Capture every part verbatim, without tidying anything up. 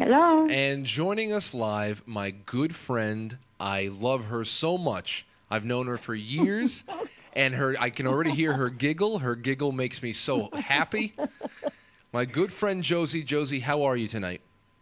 Hello. And joining us live, my good friend. I love her so much. I've known her for years, and her I can already hear her giggle. Her giggle makes me so happy. My good friend Josie. Josie, how are you tonight?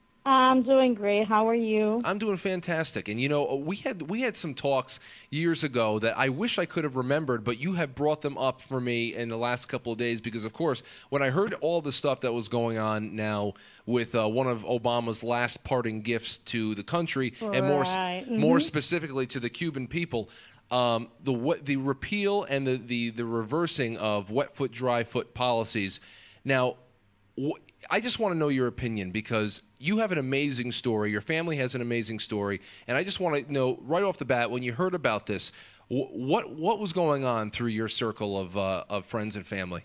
I'm doing great. How are you? I'm doing fantastic. And you know, we had we had some talks years ago that I wish I could have remembered, but you have brought them up for me in the last couple of days because, of course, when I heard all the stuff that was going on now with uh, one of Obama's last parting gifts to the country, and more Right. more Mm-hmm. specifically to the Cuban people, um, the what the repeal and the, the the reversing of wet foot, dry foot policies. Now, wh- I just want to know your opinion because you have an amazing story. Your family has an amazing story, and I just want to know right off the bat when you heard about this, wh- what what was going on through your circle of uh, of friends and family?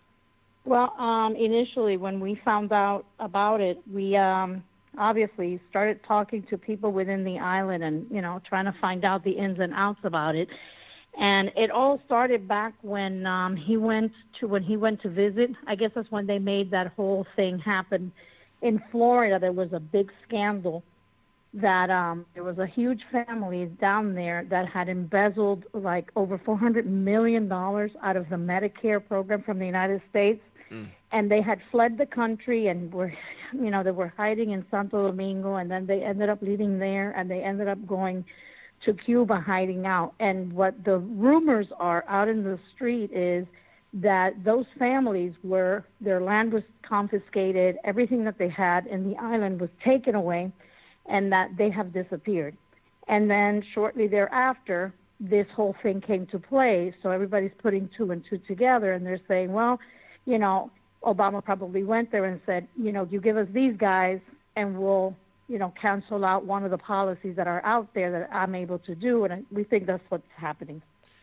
Well, um, initially, when we found out about it, we um, obviously started talking to people within the island and, you know, trying to find out the ins and outs about it. And it all started back when um, he went to when he went to visit. I guess that's when they made that whole thing happen in Florida. There was a big scandal that um, there was a huge family down there that had embezzled like over four hundred million dollars out of the Medicare program from the United States. Mm. And they had fled the country and were, you know, they were hiding in Santo Domingo, and then they ended up leaving there, and they ended up going to Cuba hiding out. And what the rumors are out in the street is that those families were, their land was confiscated, everything that they had in the island was taken away, and that they have disappeared. And then shortly thereafter, this whole thing came to play. So everybody's putting two and two together, and they're saying, well, you know, Obama probably went there and said, you know, you give us these guys and we'll, you know, cancel out one of the policies that are out there that I'm able to do. And we think that's what's happening.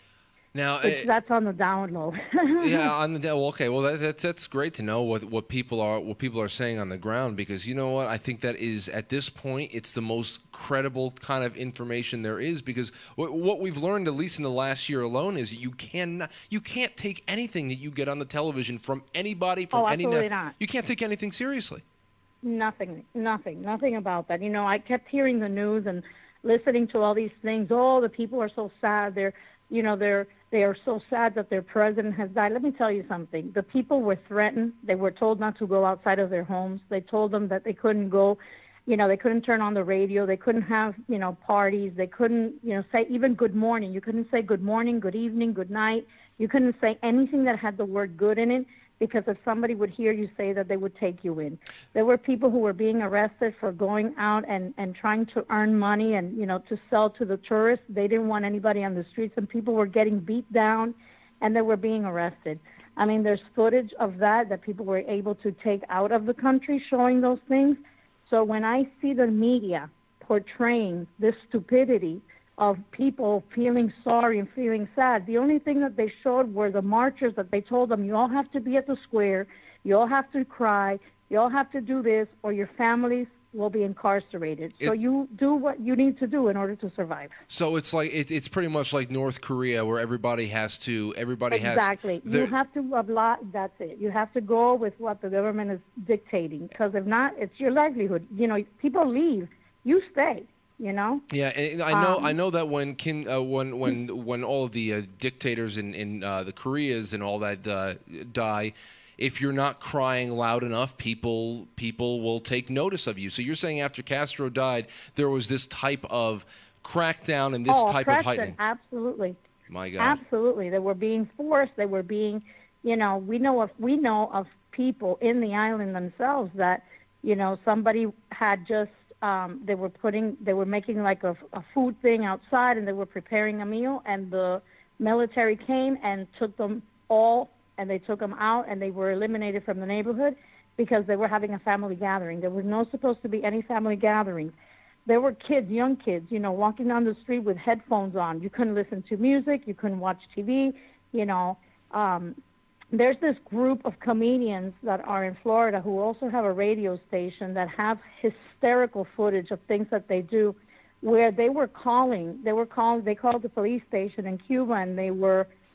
Now, It's, uh, that's on the down low. yeah, on the well, okay, well that, that's that's great to know what what people are what people are saying on the ground because you know what I think that is at this point it's the most credible kind of information there is because what, what we've learned at least in the last year alone is you can you can't take anything that you get on the television from anybody from Oh, any absolutely not. you can't take anything seriously. Nothing, nothing, nothing about that. You know, I kept hearing the news and listening to all these things. Oh, the people are so sad. They're, you know, they're they are so sad that their president has died. Let me tell you something. The people were threatened. They were told not to go outside of their homes. They told them that they couldn't go, you know, they couldn't turn on the radio. They couldn't have, you know, parties. They couldn't, you know, say even good morning. You couldn't say good morning, good evening, good night. You couldn't say anything that had the word good in it. Because if somebody would hear you say that, they would take you in. There were people who were being arrested for going out and, and trying to earn money and, you know, to sell to the tourists. They didn't want anybody on the streets, and people were getting beat down, and they were being arrested. I mean, there's footage of that that people were able to take out of the country showing those things. So when I see the media portraying this stupidity of people feeling sorry and feeling sad. The only thing that they showed were the marchers that they told them, you all have to be at the square, you all have to cry, you all have to do this, or your families will be incarcerated. So It- you do what you need to do in order to survive. So it's like it, it's pretty much like North Korea where everybody has to everybody Exactly. has You have to oblige, that's it. You have to go with what the government is dictating, because if not, it's your livelihood. You know, people leave, you stay. You know. Yeah, and I know Um, I know that when Kim, uh, when when when all of the uh, dictators in in uh, the Koreas and all that uh, die, if you're not crying loud enough, people people will take notice of you. So you're saying after Castro died, there was this type of crackdown and this oh, type of oppression, heightening. absolutely. My God. Absolutely, they were being forced. They were being, you know, we know of we know of people in the island themselves that, you know, somebody had just um, they were putting they were making like a, a food thing outside, and they were preparing a meal, and the military came and took them all, and they took them out, and they were eliminated from the neighborhood because they were having a family gathering. There was no supposed to be any family gatherings. There were kids, young kids, you know, walking down the street with headphones on. You couldn't listen to music. You couldn't watch T V. You know, um, there's this group of comedians that are in Florida who also have a radio station that have hysterical footage of things that they do, where they were calling. They were calling. They called the police station in Cuba, and they were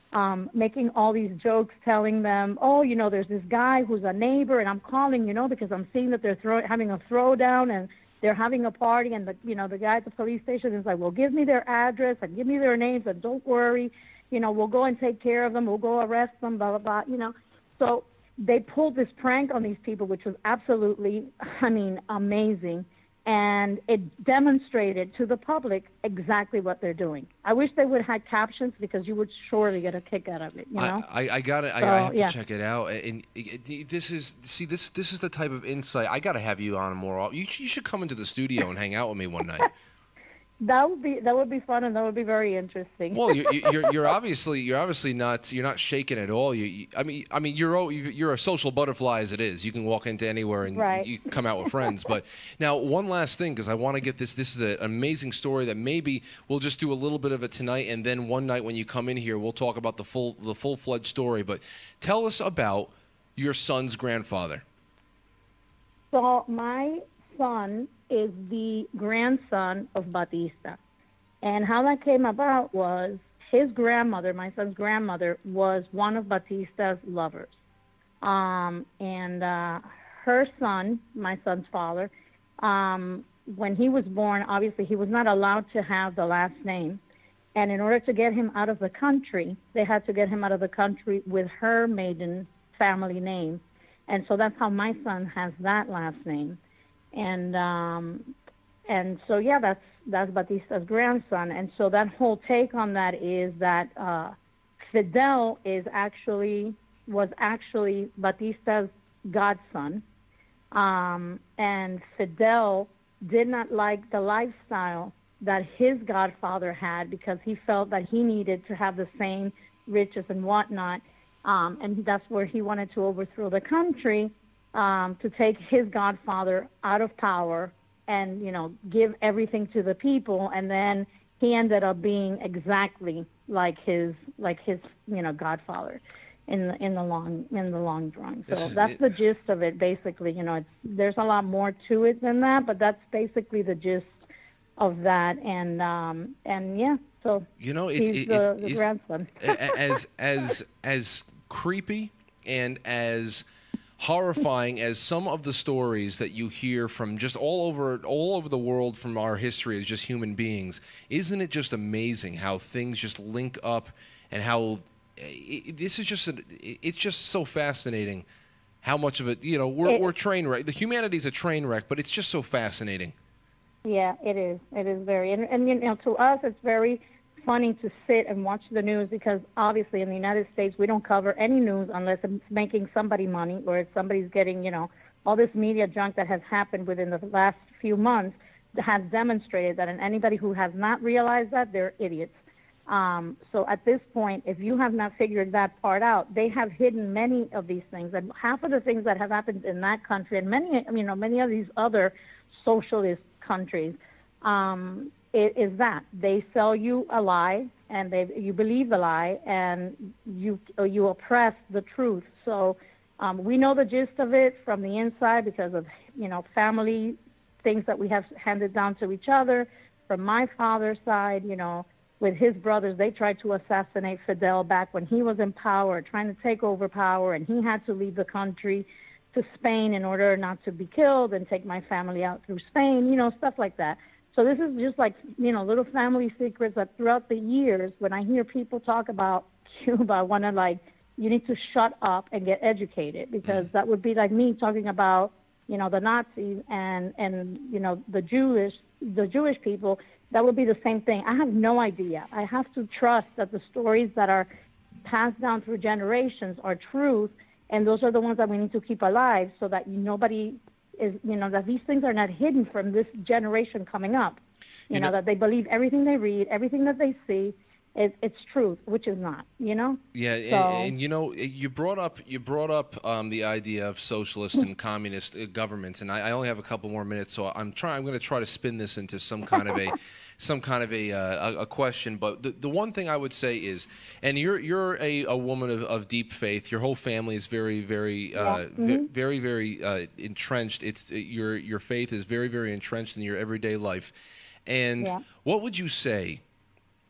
um, making all these jokes, telling them, oh, you know, there's this guy who's a neighbor, and I'm calling, you know, because I'm seeing that they're throw- having a throwdown and they're having a party, and the, you know, the guy at the police station is like, well, give me their address and give me their names, and don't worry, you know, we'll go and take care of them, we'll go arrest them, blah, blah, blah, you know. So they pulled this prank on these people, which was absolutely, I mean, amazing. And it demonstrated to the public exactly what they're doing. I wish they would have had captions, because you would surely get a kick out of it. You know, I, I, I got it. So, I, I have yeah. to check it out. And it, it, this is see this this is the type of insight I got to have you on more. You you should come into the studio and hang out with me one night. That would be that would be fun, and that would be very interesting. Well, you're, you're you're obviously you're obviously not you're not shaken at all. You, you I mean I mean you're o- you're a social butterfly as it is. You can walk into anywhere and Right. you come out with friends. But now one last thing, because I want to get this. This is a, an amazing story that maybe we'll just do a little bit of it tonight, and then one night when you come in here, we'll talk about the full the full fledged story. But tell us about your son's grandfather. So my son is the grandson of Batista. And how that came about was his grandmother, my son's grandmother, was one of Batista's lovers. Um, and uh, her son, my son's father, um, when he was born, obviously he was not allowed to have the last name. And in order to get him out of the country, they had to get him out of the country with her maiden family name. And so that's how my son has that last name. And um, and so yeah, that's that's Batista's grandson. And so that whole take on that is that uh, Fidel is actually was actually Batista's godson, um, and Fidel did not like the lifestyle that his godfather had, because he felt that he needed to have the same riches and whatnot, um, and that's where he wanted to overthrow the country. Um, to take his godfather out of power and, you know, give everything to the people, and then he ended up being exactly like his, like his, you know, godfather, in the in the long in the long run. So This is that's it. the gist of it, basically. You know, it's, there's a lot more to it than that, but that's basically the gist of that. And um, and yeah, so You know, it's he's it, the, it, the it's- grandson. a- as as as creepy and as horrifying as some of the stories that you hear from just all over all over the world from our history as just human beings, isn't it just amazing how things just link up, and how it, this is just a, it's just so fascinating how much of it, you know, we're, It- we're train wreck. The humanity's a train wreck, but it's just so fascinating. Yeah, it is. It is very, and, and you know, to us, it's very funny to sit and watch the news, because obviously in the United States we don't cover any news unless it's making somebody money, or if somebody's getting, you know, all this media junk that has happened within the last few months has demonstrated that, and anybody who has not realized that, they're idiots. Um, so at this point, if you have not figured that part out, they have hidden many of these things, and half of the things that have happened in that country, and many, you know, many of these other socialist countries, um, it is that they sell you a lie, and they you believe the lie, and you you oppress the truth. So um, we know the gist of it from the inside, because of, you know, family things that we have handed down to each other. From my father's side, you know, with his brothers, they tried to assassinate Fidel back when he was in power, trying to take over power, and he had to leave the country to Spain in order not to be killed, and take my family out through Spain, you know, stuff like that. So this is just like, you know, little family secrets that throughout the years, when I hear people talk about Cuba, I want to, like, you need to shut up and get educated, because that would be like me talking about, you know, the Nazis and, and, you know, the Jewish, the Jewish people. That would be the same thing. I have no idea. I have to trust that the stories that are passed down through generations are truth, and those are the ones that we need to keep alive, so that nobody is, you know, that these things are not hidden from this generation coming up. You, You know, know- that they believe everything they read, everything that they see, it, it's truth, which is not, you know? Yeah, So- and, and you know, you brought up you brought up um, the idea of socialist and communist uh, governments, and I, I only have a couple more minutes, so I'm trying. I'm going to try to spin this into some kind of a some kind of a uh, a, a question. But the, the one thing I would say is, and you're you're a, a woman of, of deep faith. Your whole family is very very uh, Yeah. ve- Mhm. very very uh, entrenched. It's your your faith is very very entrenched in your everyday life. And Yeah. what would you say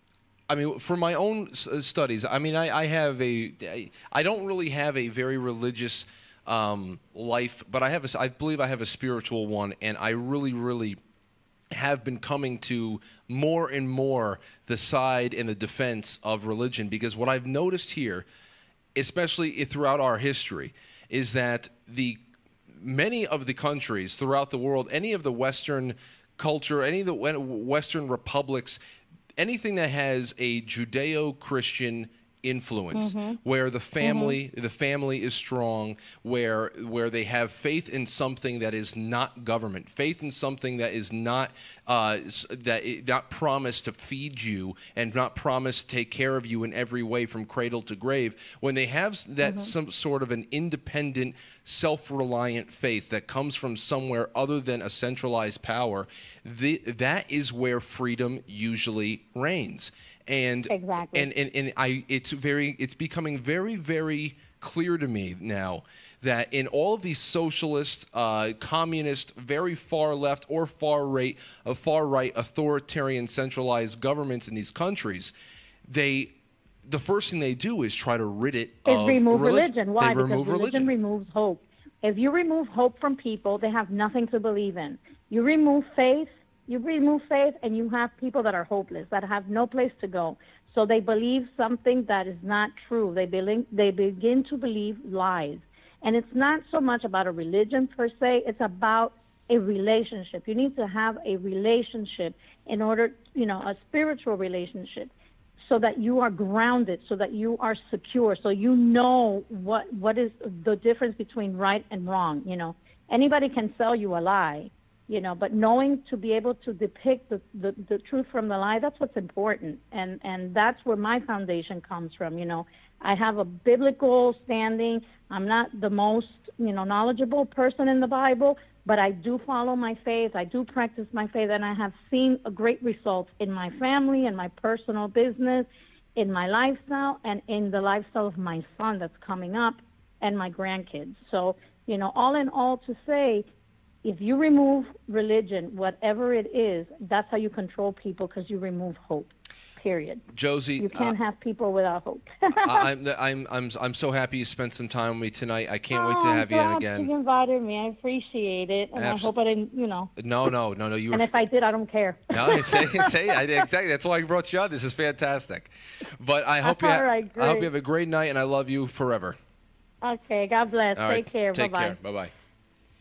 I mean, for my own s- studies, I mean, I, I have a, I, I don't really have a very religious um, life, but I have a, I believe I have a spiritual one, and I really, really have been coming to more and more the side and the defense of religion, because what I've noticed here, especially throughout our history, is that the many of the countries throughout the world, any of the Western culture, any of the Western republics, anything that has a Judeo-Christian influence, mm-hmm. where the family mm-hmm. the family is strong, where where they have faith in something that is not government, faith in something that is not uh, that it, not promised to feed you and not promised to take care of you in every way from cradle to grave. When they have that mm-hmm. some sort of an independent, self-reliant faith that comes from somewhere other than a centralized power, the, that is where freedom usually reigns. And, exactly. and and and I it's very it's becoming very very clear to me now that in all of these socialist, uh, communist, very far left or far right, uh, far right authoritarian centralized governments in these countries, they the first thing they do is try to rid it is of remove religion. religion. Why? They because remove religion, religion removes hope. If you remove hope from people, they have nothing to believe in. You remove faith. You remove faith, and you have people that are hopeless, that have no place to go. So they believe something that is not true. They, be- they begin to believe lies. And it's not so much about a religion per se. It's about a relationship. You need to have a relationship in order, you know, a spiritual relationship, so that you are grounded, so that you are secure, so you know what what is the difference between right and wrong. You know, anybody can sell you a lie. You know, but knowing to be able to depict the, the, the truth from the lie, that's what's important. And, and that's where my foundation comes from. You know, I have a biblical standing. I'm not the most, you know, knowledgeable person in the Bible, but I do follow my faith. I do practice my faith, and I have seen a great results in my family, in my personal business, in my lifestyle, and in the lifestyle of my son that's coming up and my grandkids. So, you know, all in all, to say, if you remove religion, whatever it is, that's how you control people, because you remove hope. Period. Josie, you can't uh, have people without hope. I, I'm I'm I'm I'm so happy you spent some time with me tonight. I can't oh, wait to have I'm you in again. You invited me. I appreciate it, and Absol- I hope I didn't, you know. No, no, no, no. You. And were if I did, I don't care. No, say say I, exactly. That's why I brought you on. This is fantastic. But I hope you. Ha- right, I hope you have a great night, and I love you forever. Okay. God bless. All Take right, care. Take Bye-bye. care. Bye bye.